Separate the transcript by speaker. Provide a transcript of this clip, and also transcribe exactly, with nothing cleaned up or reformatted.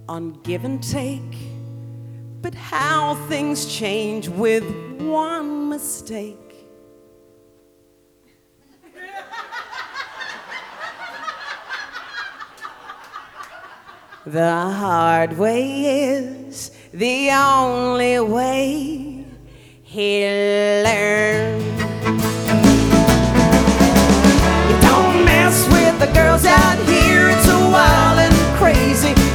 Speaker 1: on give and take, but how things change with one mistake. The hard way is the only way. He learned